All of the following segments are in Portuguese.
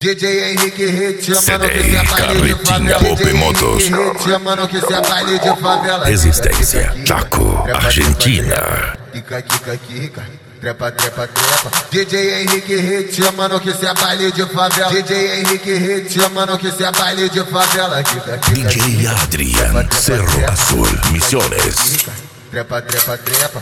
DJ Henrique Hit, mano, que CDI, cê é baile de Carretinha, favela. Pop Motos. DJ Henrique Hit, mano, que cê é baile de favela. Resistência, Chaco, Argentina. Kika, kika, kika. Trepa, trepa, trepa. DJ Henrique Hit, mano, que cê é baile de favela. DJ Henrique Hit, mano, que cê é baile de favela. Kika, kika, DJ Adrian, Cerro Azul, Misiones. trepa, trepa, trepa.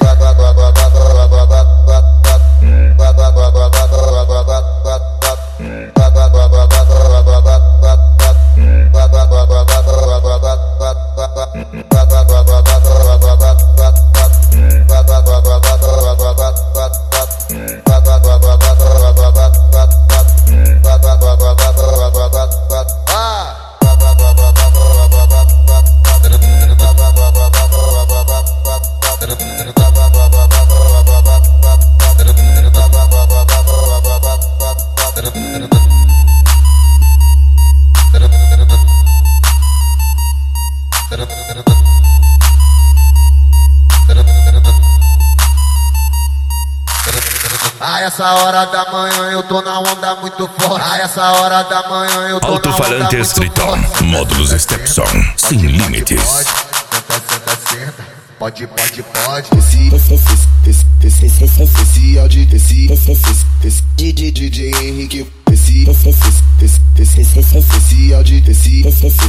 A essa hora da manhã eu tô na onda muito forte. A essa hora da manhã eu tô na onda Alto-falante muito Triton, forte. módulos Stepson, sem limites. Senta, senta, senta. Pode, pode, pode. Desci Audi, desci DJ Henrique, desci Audi, desci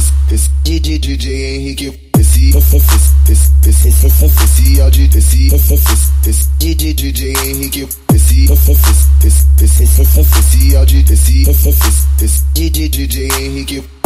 DJ Henrique, desci Audi, desci DJ Henrique, desci Audi, desci DJ Henrique.